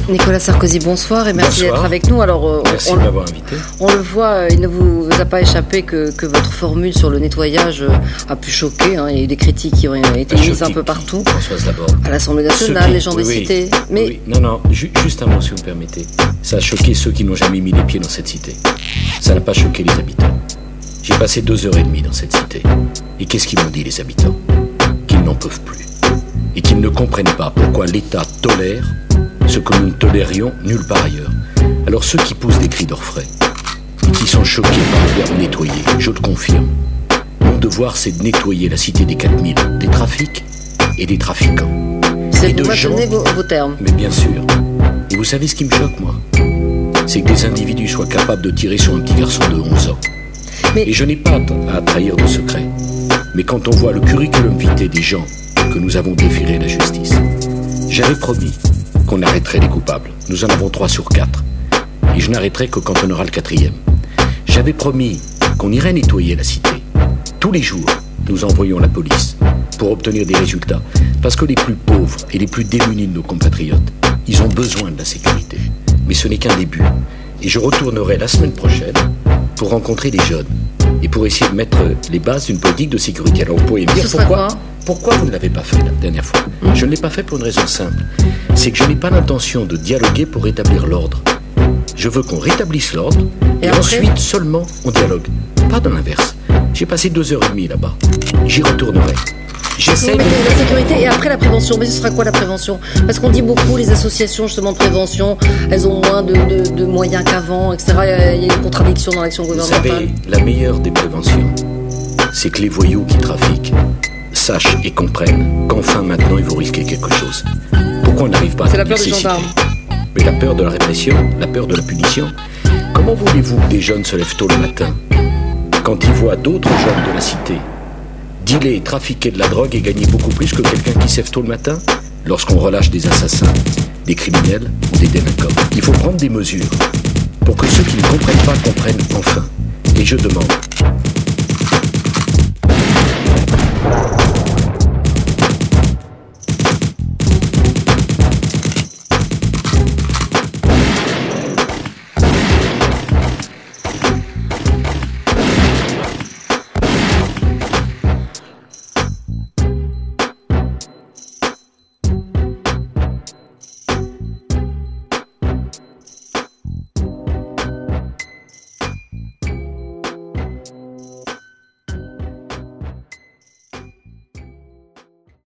Nicolas Sarkozy, bonsoir et merci d'être avec nous. Alors, merci de m'avoir invité. On le voit, il ne vous a pas échappé que votre formule sur le nettoyage a pu choquer. Il y a eu des critiques qui ont été mises un peu partout. Françoise d'abord. À l'Assemblée nationale, les gens des cités. Mais... Oui. Non, juste un mot si vous me permettez. Ça a choqué ceux qui n'ont jamais mis les pieds dans cette cité. Ça n'a pas choqué les habitants. J'ai passé 2h30 dans cette cité. Et qu'est-ce qu'ils m'ont dit les habitants? Qu'ils n'en peuvent plus. Et qu'ils ne comprennent pas pourquoi l'État tolère ce que nous ne tolérions nulle part ailleurs. Alors ceux qui poussent des cris d'orfraie et qui sont choqués par le verbe nettoyer, je te confirme, mon devoir c'est de nettoyer la cité des 4000, des trafics et des trafiquants. C'est de maintenir vos termes. Mais bien sûr. Et vous savez ce qui me choque, moi? C'est que des individus soient capables de tirer sur un petit garçon de 11 ans. Et je n'ai pas à trahir de secret. Mais quand on voit le curriculum vitae des gens que nous avons déférés à la justice, j'avais promis qu'on arrêterait les coupables. Nous en avons 3 sur 4. Et je n'arrêterai que quand on aura le 4e. J'avais promis qu'on irait nettoyer la cité. Tous les jours, nous envoyons la police pour obtenir des résultats. Parce que les plus pauvres et les plus démunis de nos compatriotes, ils ont besoin de la sécurité. Mais ce n'est qu'un début. Et je retournerai la semaine prochaine pour rencontrer des jeunes et pour essayer de mettre les bases d'une politique de sécurité. Alors vous pourriez me dire pourquoi vous ne l'avez pas fait la dernière fois? Je ne l'ai pas fait pour une raison simple. C'est que je n'ai pas l'intention de dialoguer pour rétablir l'ordre. Je veux qu'on rétablisse l'ordre et ensuite seulement on dialogue. Pas dans l'inverse. J'ai passé 2h30 là-bas. J'y retournerai. J'essaie de... la sécurité et après la prévention. Mais ce sera quoi la prévention? Parce qu'on dit beaucoup, les associations justement de prévention, elles ont moins de moyens qu'avant, etc. Il y a une contradiction dans l'action gouvernementale. Vous savez, la meilleure des préventions, c'est que les voyous qui trafiquent sachent et comprennent qu'enfin maintenant ils vont risquer quelque chose. Pourquoi on n'arrive pas à... C'est la peur des gendarmes. Mais la peur de la répression, la peur de la punition. Comment voulez-vous que des jeunes se lèvent tôt le matin quand ils voient d'autres jeunes de la cité dealer et trafiquer de la drogue et gagner beaucoup plus que quelqu'un qui se lève tôt le matin lorsqu'on relâche des assassins, des criminels ou des délinquants? Il faut prendre des mesures pour que ceux qui ne comprennent pas comprennent enfin. Et je demande